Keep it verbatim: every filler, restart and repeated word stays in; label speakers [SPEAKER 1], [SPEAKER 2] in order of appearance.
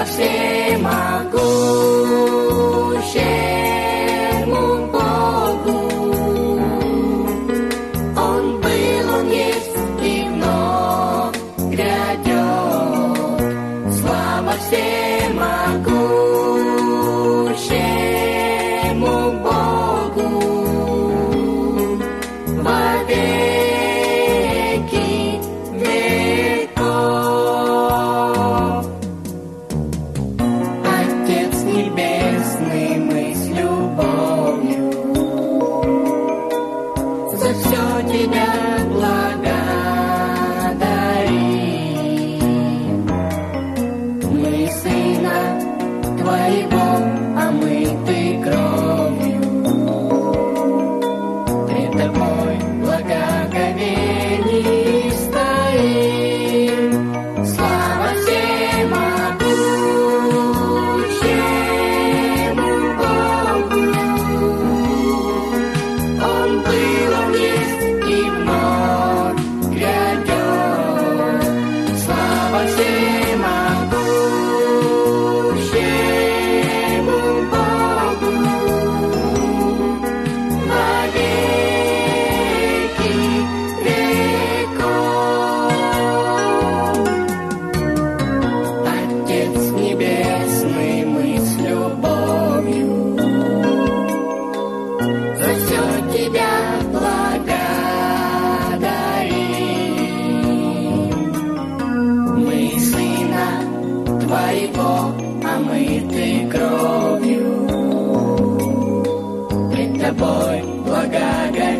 [SPEAKER 1] Слава всемогущему Богу. Он был, Он есть и вновь грядет. Слава всемогущему Богу во веки веков. Отец Небесный, мы с любовью за все Тебя благодарим. Мы Сына Твоего, омыты кровью, пред Тобой благоговений стоим. Слава всемогущему Богу. Он был, Он есть и вновь грядет. Слава всемогущему Богу во веки веков. Отец Небесный, мы с любовью за все Тебя благодарим. Мы Сына Твоего, омыты кровью, пред Тобой благоговеем.